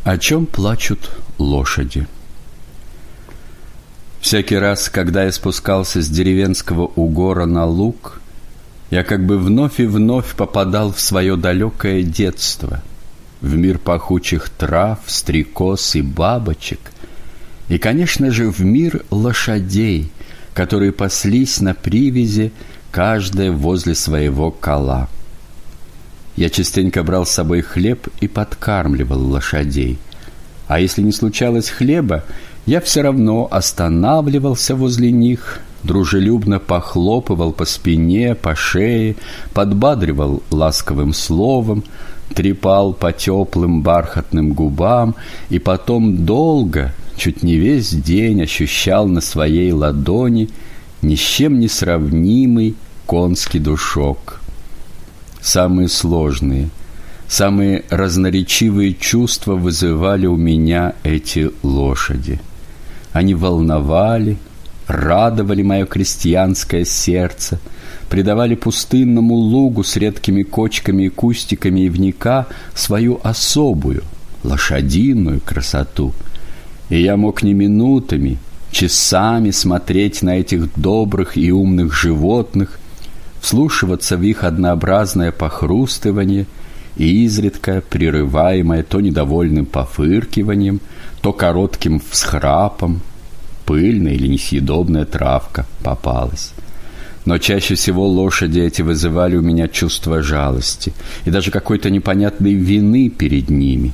О чем плачут лошади? Всякий раз, когда я спускался с деревенского угора на луг, я как бы вновь и вновь попадал в свое далекое детство, в мир пахучих трав, стрекоз и бабочек, и, конечно же, в мир лошадей, которые паслись на привязи, каждая возле своего кола. Я частенько брал с собой хлеб и подкармливал лошадей. А если не случалось хлеба, я все равно останавливался возле них, дружелюбно похлопывал по спине, по шее, подбадривал ласковым словом, трепал по теплым бархатным губам и потом долго, чуть не весь день ощущал на своей ладони ни с чем не сравнимый конский душок. Самые сложные, самые разноречивые чувства вызывали у меня эти лошади. Они волновали, радовали мое крестьянское сердце, придавали пустынному лугу с редкими кочками и кустиками ивника свою особую, лошадиную красоту. И я мог не минутами, часами смотреть на этих добрых и умных животных, вслушиваться в их однообразное похрустывание и изредка прерываемое то недовольным пофыркиванием, то коротким всхрапом. Пыльная или несъедобная травка попалась. Но чаще всего лошади эти вызывали у меня чувство жалости и даже какой-то непонятной вины перед ними.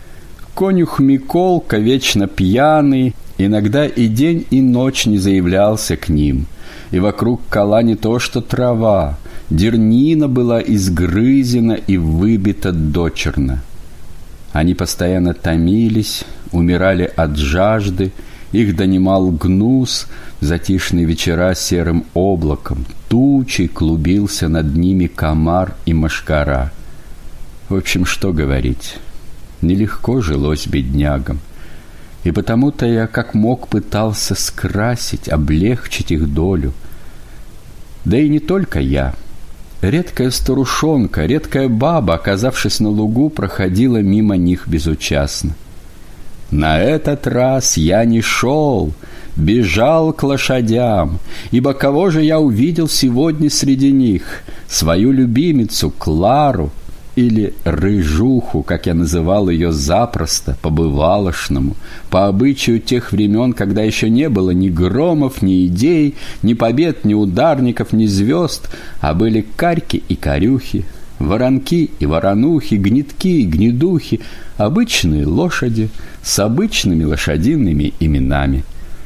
Конюх Миколка, вечно пьяный, иногда и день, и ночь не заявлялся к ним, и вокруг кола не то что трава, дернина была изгрызена и выбита дочерно. Они постоянно томились, умирали от жажды, их донимал гнус, затишные вечера серым облаком, тучей клубился над ними комар и мошкара. В общем, что говорить, нелегко жилось беднягам. И потому-то я как мог пытался скрасить, облегчить их долю. Да и не только я. Редкая старушонка, редкая баба, оказавшись на лугу, проходила мимо них безучастно. На этот раз я не шел, бежал к лошадям, ибо кого же я увидел сегодня среди них? Свою любимицу Клару, или Рыжуху, как я называл ее запросто, по-бывалошному, по обычаю тех времен, когда еще не было ни громов, ни идей, ни побед, ни ударников, ни звезд, а были карьки и корюхи, воронки и воронухи, гнетки и гнедухи, обычные лошади с обычными лошадиными именами.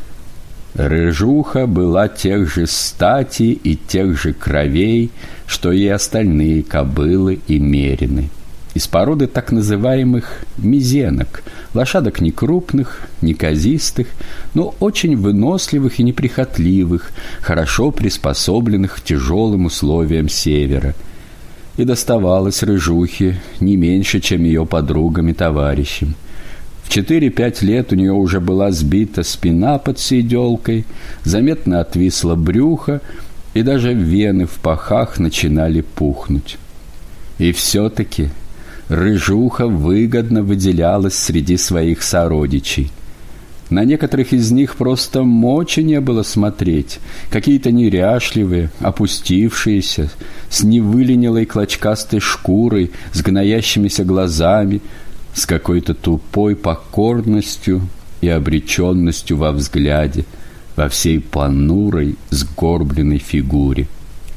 Рыжуха была тех же стати и тех же кровей, что и остальные кобылы и мерины. Из породы так называемых мизенок, лошадок не крупных, не казистых, но очень выносливых и неприхотливых, хорошо приспособленных к тяжелым условиям севера. И доставалось Рыжухе не меньше, чем ее подругам и товарищам. В 4-5 лет у нее уже была сбита спина под седелкой, заметно отвисло брюхо, и даже вены в пахах начинали пухнуть. И все-таки Рыжуха выгодно выделялась среди своих сородичей. На некоторых из них просто мочи не было смотреть, какие-то неряшливые, опустившиеся, с невыленилой клочкастой шкурой, с гноящимися глазами, с какой-то тупой покорностью и обреченностью во взгляде, во всей понурой, сгорбленной фигуре.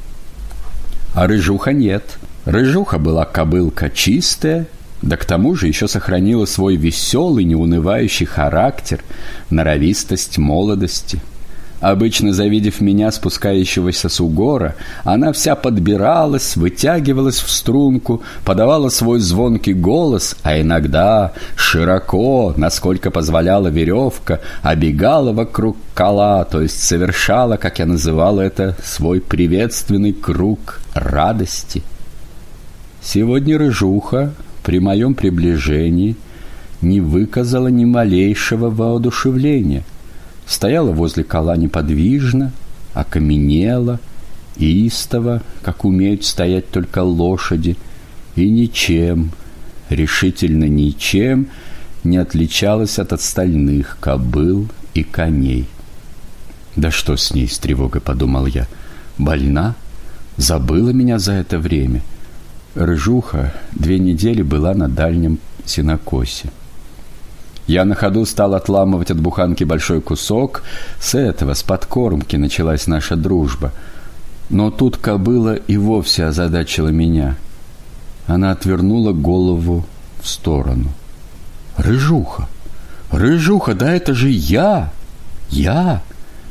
А Рыжуха нет. Рыжуха была кобылка чистая, да к тому же еще сохранила свой веселый, неунывающий характер, норовистость молодости. Обычно, завидев меня, спускающегося с угора, она вся подбиралась, вытягивалась в струнку, подавала свой звонкий голос, а иногда широко, насколько позволяла веревка, обегала вокруг кола, то есть совершала, как я называл это, свой приветственный круг радости. Сегодня Рыжуха при моем приближении не выказала ни малейшего воодушевления. Стояла возле кола неподвижно, окаменела, истово, как умеют стоять только лошади, и ничем, решительно ничем не отличалась от остальных кобыл и коней. «Да что с ней?» — с тревогой подумал я. «Больна? Забыла меня за это время?» Рыжуха 2 недели была на дальнем сенокосе. Я на ходу стал отламывать от буханки большой кусок. С подкормки началась наша дружба. Но тут кобыла и вовсе озадачила меня. Она отвернула голову в сторону. «Рыжуха! Рыжуха, да это же я! Я!»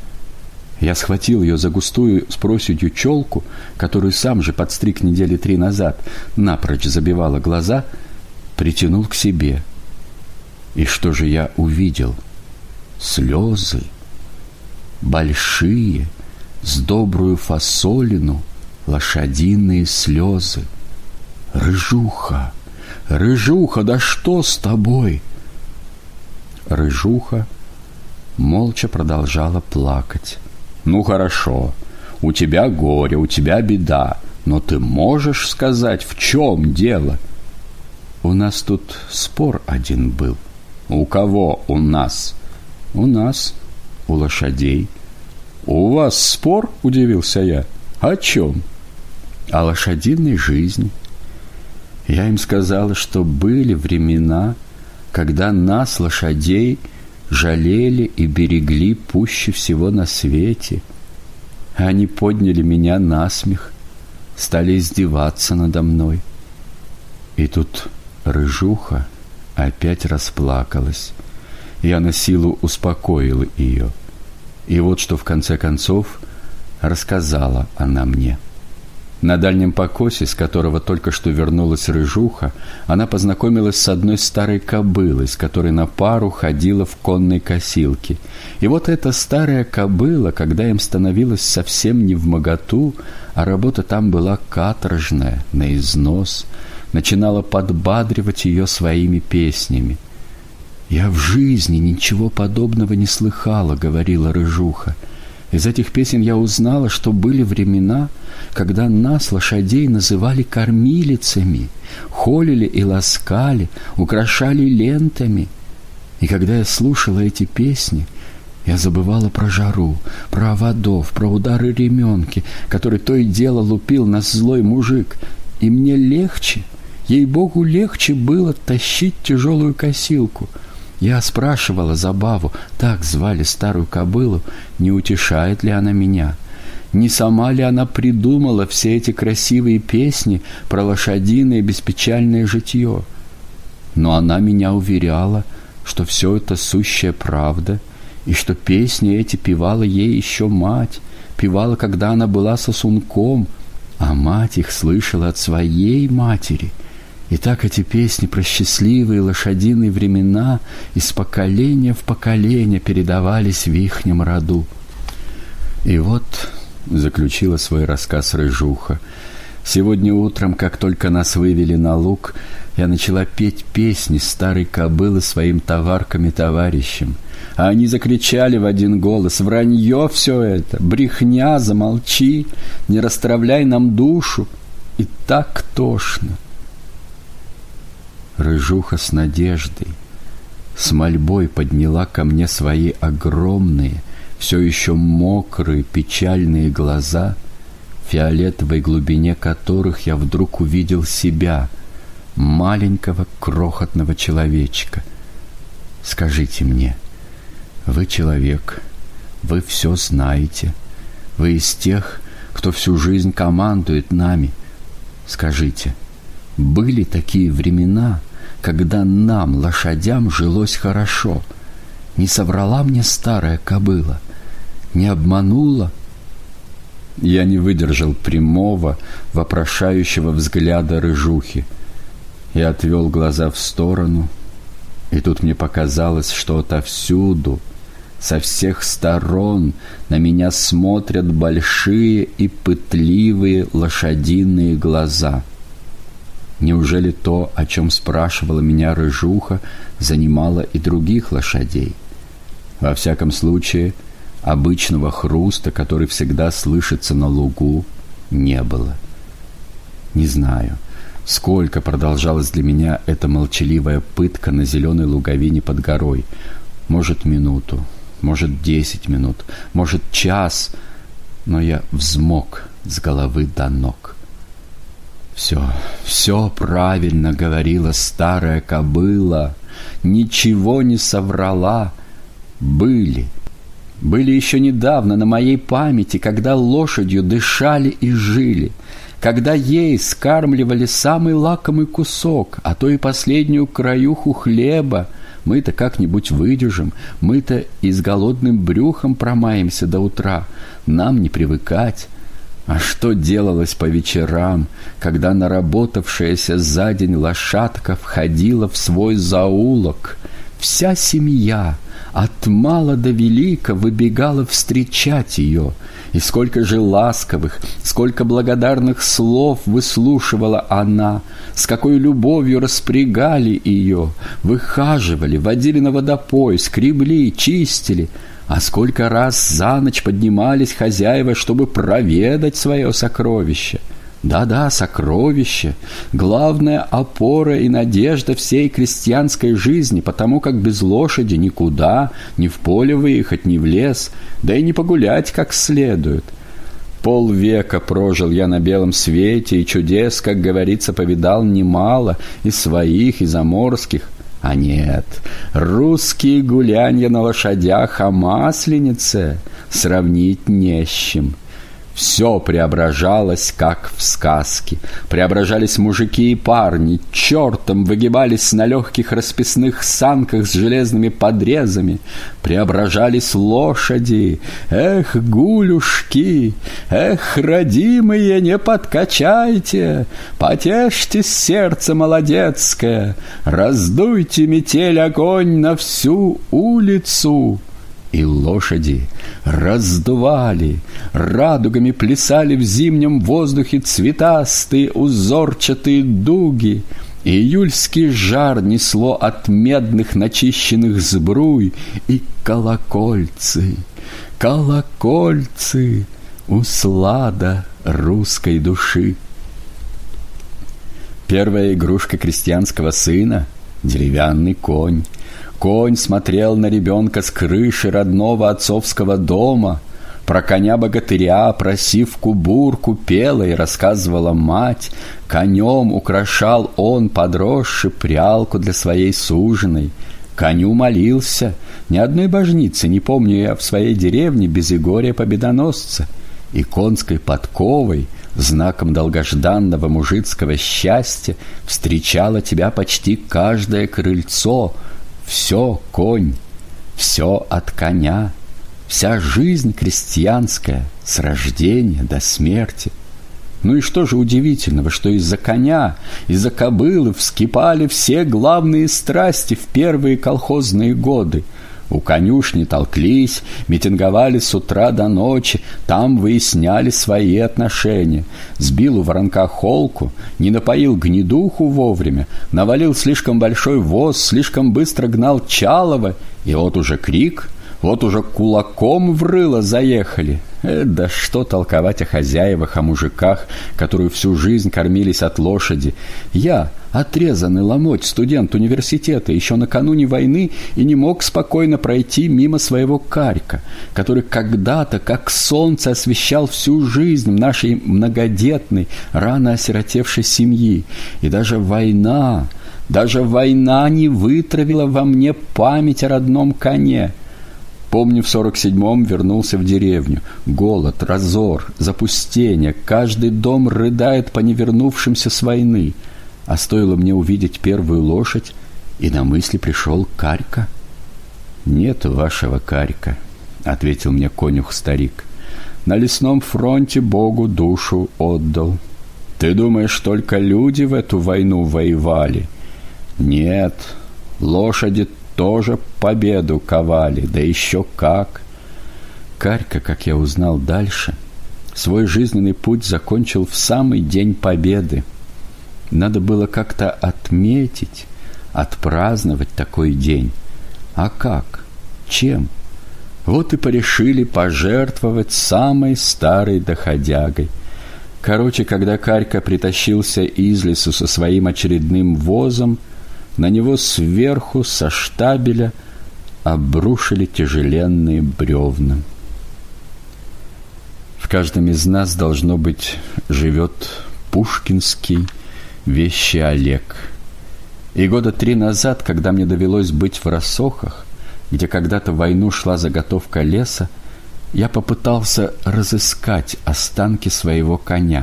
Я схватил ее за густую с проседью челку, которую сам же подстриг 3 недели назад, напрочь забивала глаза, притянул к себе. И что же я увидел? Слезы, большие, с добрую фасолину, лошадиные слезы. «Рыжуха! Рыжуха, да что с тобой?» Рыжуха молча продолжала плакать. «Ну хорошо, у тебя горе, у тебя беда, но ты можешь сказать, в чем дело?» «У нас тут спор один был». «У кого у нас?» «У нас, у лошадей». «У вас спор?» — удивился я. «О чем?» «О лошадиной жизни». Я им сказала, что были времена, когда нас, лошадей, жалели и берегли пуще всего на свете. Они подняли меня на смех, стали издеваться надо мной. И тут Рыжуха опять расплакалась. Я на силу успокоил ее. И вот что в конце концов рассказала она мне. На дальнем покосе, с которого только что вернулась Рыжуха, она познакомилась с одной старой кобылой, с которой на пару ходила в конной косилке. И вот эта старая кобыла, когда им становилось совсем невмоготу, а работа там была каторжная, на износ, начинала подбадривать ее своими песнями. «Я в жизни ничего подобного не слыхала», — говорила Рыжуха. «Из этих песен я узнала, что были времена, когда нас, лошадей, называли кормилицами, холили и ласкали, украшали лентами. И когда я слушала эти песни, я забывала про жару, про оводов, про удары ременки, который то и дело лупил нас злой мужик. И мне легче, ей-богу, легче было тащить тяжелую косилку». Я спрашивала Забаву, так звали старую кобылу, не утешает ли она меня, не сама ли она придумала все эти красивые песни про лошадиное беспечальное житье. Но она меня уверяла, что все это сущая правда, и что песни эти певала ей еще мать, певала, когда она была сосунком, а мать их слышала от своей матери. И так эти песни про счастливые лошадиные времена из поколения в поколение передавались в ихнем роду. И вот, заключила свой рассказ Рыжуха, сегодня утром, как только нас вывели на луг, я начала петь песни старой кобылы своим товаркам и товарищам. А они закричали в один голос: «Вранье все это! Брехня! Замолчи! Не расстравляй нам душу!» И так тошно. Рыжуха с надеждой, с мольбой подняла ко мне свои огромные, все еще мокрые, печальные глаза, в фиолетовой глубине которых я вдруг увидел себя, маленького крохотного человечка. «Скажите мне, вы человек, вы все знаете, вы из тех, кто всю жизнь командует нами. Скажите, были такие времена, когда нам, лошадям, жилось хорошо? Не соврала мне старая кобыла? Не обманула?» Я не выдержал прямого, вопрошающего взгляда Рыжухи. Я отвел глаза в сторону, и тут мне показалось, что отовсюду, со всех сторон на меня смотрят большие и пытливые лошадиные глаза. Неужели то, о чем спрашивала меня Рыжуха, занимало и других лошадей? Во всяком случае, обычного хруста, который всегда слышится на лугу, не было. Не знаю, Сколько продолжалась для меня эта молчаливая пытка на зеленой луговине под горой? Может, минуту, может, 10 минут, может, час, но я взмок с головы до ног. Все правильно говорила старая кобыла, ничего не соврала. Были еще недавно на моей памяти, когда лошадью дышали и жили, когда ей скармливали самый лакомый кусок, а то и последнюю краюху хлеба. Мы-то как-нибудь выдержим, мы-то и с голодным брюхом промаемся до утра, нам не привыкать. А что делалось по вечерам, когда наработавшаяся за день лошадка входила в свой заулок? Вся семья от мала до велика выбегала встречать ее, и сколько же ласковых, сколько благодарных слов выслушивала она, с какой любовью распрягали ее, выхаживали, водили на водопой, скребли, чистили. А сколько раз за ночь поднимались хозяева, чтобы проведать свое сокровище. Да-да, сокровище, главная опора и надежда всей крестьянской жизни, потому как без лошади никуда, ни в поле выехать, ни в лес, да и не погулять как следует. Полвека прожил я на белом свете, и чудес, как говорится, повидал немало, и своих, и заморских. А нет, русские гулянья на лошадях о Масленице сравнить не с чем. Все преображалось, как в сказке. Преображались мужики и парни, чертом выгибались на легких расписных санках с железными подрезами. Преображались лошади. Эх, гулюшки! Эх, родимые, не подкачайте! Потешьте сердце молодецкое! Раздуйте метель огонь на всю улицу! И лошади раздували, радугами плясали в зимнем воздухе цветастые узорчатые дуги. И июльский жар несло от медных начищенных сбруй, и колокольцы, колокольцы, услада русской души. Первая игрушка крестьянского сына — деревянный конь. Конь смотрел на ребенка с крыши родного отцовского дома. Про коня-богатыря, про сивку-бурку пела и рассказывала мать. Конем украшал он, подросший, прялку для своей суженой. Коню молился. Ни одной божницы не помню я в своей деревне без Егория Победоносца. И конской подковой, знаком долгожданного мужицкого счастья, встречало тебя почти каждое крыльцо. Все конь, все от коня, вся жизнь крестьянская с рождения до смерти. Ну и что же удивительного, что из-за коня, из-за кобылы вскипали все главные страсти в первые колхозные годы. У конюшни толклись, митинговали с утра до ночи, там выясняли свои отношения. Сбил у воронка холку, не напоил гнедуху вовремя, навалил слишком большой воз, слишком быстро гнал Чалова, и вот уже крик, вот уже кулаком в рыло заехали. Да что толковать о хозяевах, о мужиках, которые всю жизнь кормились от лошади. Я, отрезанный ломоть, студент университета, еще накануне войны и не мог спокойно пройти мимо своего Карька, который когда-то, как солнце, освещал всю жизнь нашей многодетной, рано осиротевшей семьи. И даже война не вытравила во мне память о родном коне. Помню, в 47-м вернулся в деревню. Голод, разор, запустение. Каждый дом рыдает по невернувшимся с войны. А стоило мне увидеть первую лошадь, и на мысли пришел Карька. «Нету вашего Карька», — ответил мне конюх-старик. «На лесном фронте Богу душу отдал. Ты думаешь, только люди в эту войну воевали? Нет, лошади тоже победу ковали, да еще как!» Карька, как я узнал дальше, свой жизненный путь закончил в самый день победы. Надо было как-то отметить, отпраздновать такой день. А как? Чем? Вот и порешили пожертвовать самой старой доходягой. Короче, когда Карька притащился из лесу со своим очередным возом, на него сверху, со штабеля, обрушили тяжеленные бревна. В каждом из нас, должно быть, живет пушкинский вещий Олег. И года 3 назад, когда мне довелось быть в Рассохах, где когда-то в войну шла заготовка леса, я попытался разыскать останки своего коня.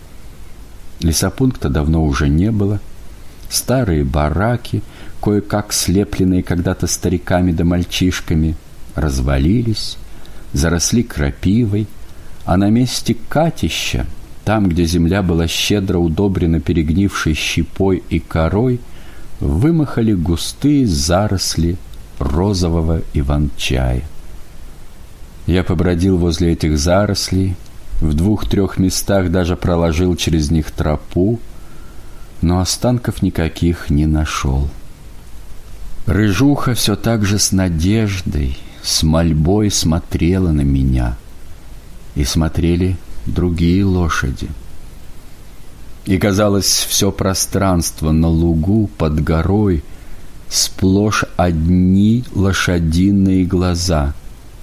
Лесопункта давно уже не было. Старые бараки, кое-как слепленные когда-то стариками да мальчишками, развалились, заросли крапивой, а на месте катища, там, где земля была щедро удобрена перегнившей щепой и корой, вымахали густые заросли розового иван-чая. Я побродил возле этих зарослей, в 2-3 местах даже проложил через них тропу, но останков никаких не нашел. Рыжуха все так же с надеждой, с мольбой смотрела на меня, и смотрели другие лошади. И, казалось, все пространство на лугу под горой сплошь одни лошадиные глаза.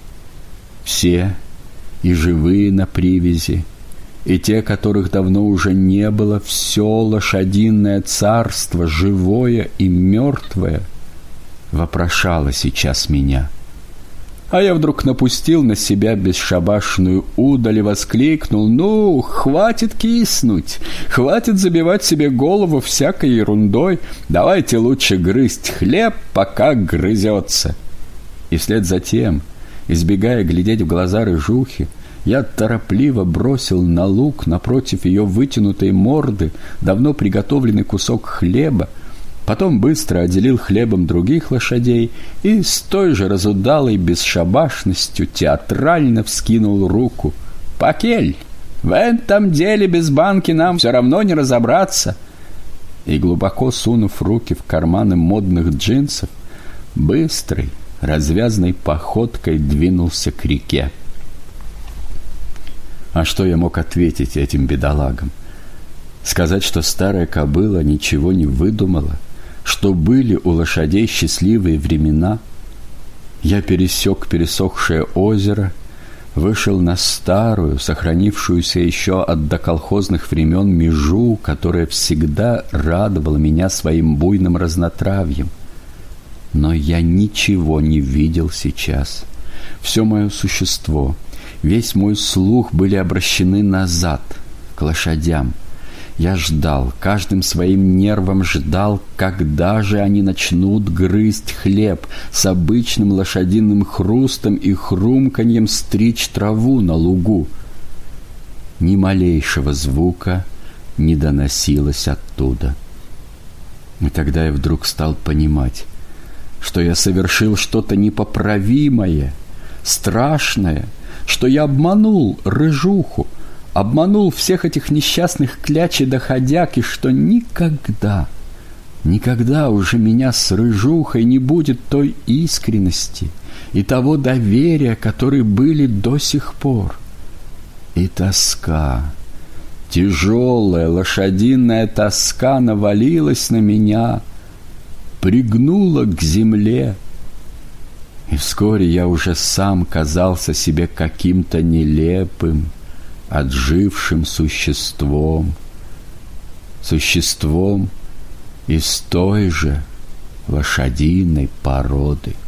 Все, и живые на привязи, и те, которых давно уже не было, все лошадиное царство, живое и мертвое, вопрошало сейчас меня. А я вдруг напустил на себя бесшабашную удаль и воскликнул: «Ну, хватит киснуть, хватит забивать себе голову всякой ерундой, давайте лучше грызть хлеб, пока грызется». И вслед за тем, избегая глядеть в глаза рыжухи, я торопливо бросил на луг напротив ее вытянутой морды давно приготовленный кусок хлеба, потом быстро отделил хлебом других лошадей и с той же разудалой бесшабашностью театрально вскинул руку. «Покель, в этом деле без банки нам все равно не разобраться!» И, глубоко сунув руки в карманы модных джинсов, быстрой, развязной походкой двинулся к реке. А что я мог ответить этим бедолагам? Сказать, что старая кобыла ничего не выдумала, что были у лошадей счастливые времена? Я пересек пересохшее озеро, вышел на старую, сохранившуюся еще от доколхозных времен межу, которая всегда радовала меня своим буйным разнотравьем. Но я ничего не видел сейчас. Все мое существо, весь мой слух были обращены назад, к лошадям. Я ждал, каждым своим нервом ждал, когда же они начнут грызть хлеб, с обычным лошадиным хрустом и хрумканьем стричь траву на лугу. Ни малейшего звука не доносилось оттуда. И тогда я вдруг стал понимать, что я совершил что-то непоправимое, страшное, что я обманул рыжуху, обманул всех этих несчастных клячей доходяг, и что никогда, никогда уже меня с рыжухой не будет той искренности и того доверия, которые были до сих пор. И тоска, тяжелая лошадиная тоска навалилась на меня, пригнула к земле, и вскоре я уже сам казался себе каким-то нелепым, отжившим существом из той же лошадиной породы.